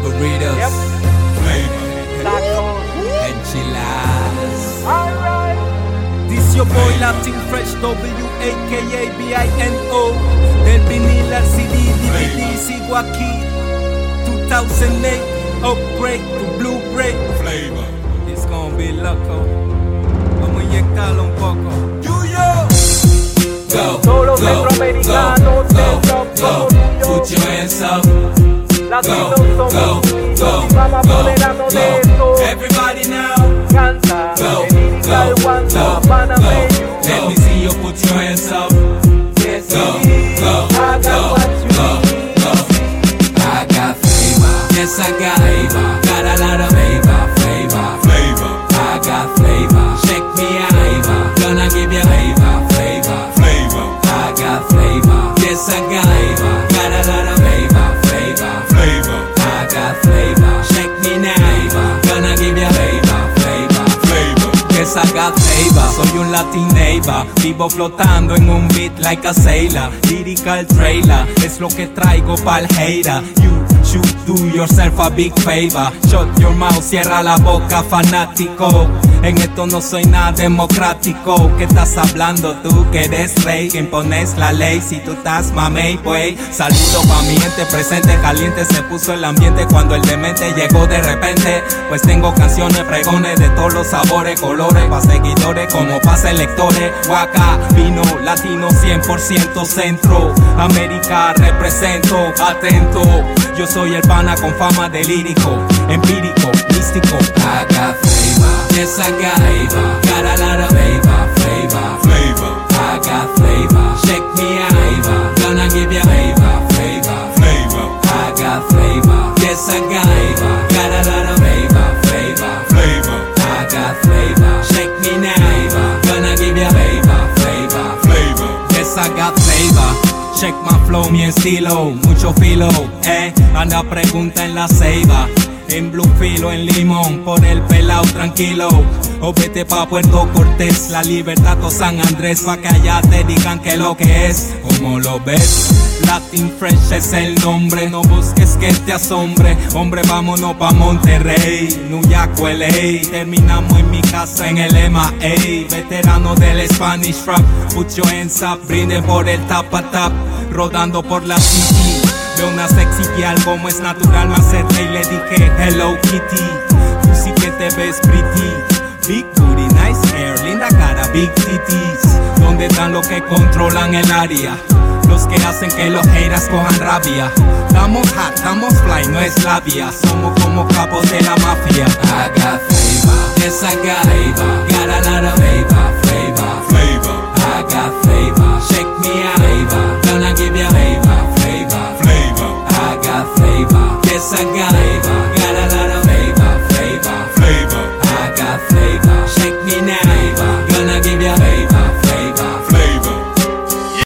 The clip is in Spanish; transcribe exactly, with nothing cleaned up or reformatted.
burritos, Yep. flavor, enchiladas. Alright. This your boy Latin Fresh, W A K A B I N O. Del vinil al C D, D V D, sigo aquí. two thousand eight, upgrade to Blu-ray. Flavor. It's gonna be loco. Vamos a inyectarlo un poco. Go, Todos los go, centroamericanos, go, go, go, go. put your hands up. Latinos Go, somos go, unidos go, y vamos a go, apoderarnos de go. esto. Everybody now. Canta, Go, el lyrical go, one, go, panameño. go. Let me see you put your hands up. Yes, Go, indeed. go, I got go, what you go, need. go. I got flavor. Yes, I got flavor. Got a lot of flavor, flavor, flavor. I got flavor. Check me out, flavor. Gonna give you flavor, flavor, flavor. I got flavor. Yes, I got flavor. Got a lot of flavor, flavor, flavor. I got flavor. Check me now, flavor. Gonna give you flavor, flavor, flavor. Yes, I got flavor. Soy un Latin neighbor. Vivo flotando en un beat like a sailor. Lyrical trailer es lo que traigo pa'l hater. You should do yourself a big favor. Shut your mouth, cierra la boca, fanático. En esto no soy nada democrático. ¿Qué estás hablando tú que eres rey? Que impones la ley si tú estás mamey, pues. Saludo pa' mi gente presente, caliente se puso el ambiente cuando el demente llegó de repente. Pues tengo canciones, pregones de todos los sabores, colores, pa' seguidores como pa' selectores. Waka, vino, latino cien por ciento centro. América represento, atento. Yo soy el pana con fama de lírico, empírico, místico. I got flavor, yes I got flavor. Got a lot of flavor, flavor, flavor. I got flavor, check me out, flavor. Gonna give you flavor, flavor, flavor. I got flavor, yes I got flavor. Got a lot of flavor, flavor, flavor. I got flavor, check me now, flavor. Gonna give you flavor, flavor, flavor. Yes I got flavor. Check my flow, mi estilo, mucho filo, eh. Anda pregunta en la ceiba, en blue filo, en limón, por el pelao tranquilo. O vete pa' Puerto Cortés, la Libertad o San Andrés, pa' que allá te digan que lo que es, como lo ves. Latin Fresh es el nombre, no busques que te asombre. Hombre, vámonos pa' Monterrey, New York, L A. Terminamos en mi casa en el M A A. Veterano del Spanish rap, put your hands up, brinde por el tap a tap. Rodando por la city, veo una sexy pial como es natural, me acerqué y le dije hello Kitty. Tú sí que te ves pretty, big booty, nice hair, linda cara, big titties. ¿Dónde están los que controlan el área? Los que hacen que los haters cojan rabia. Estamos hot, estamos fly, no es labia. Somos como capos de la mafia. I got flavor, yes I got flavor. Got a lot of flavor, flavor, flavor. I got flavor, check me out.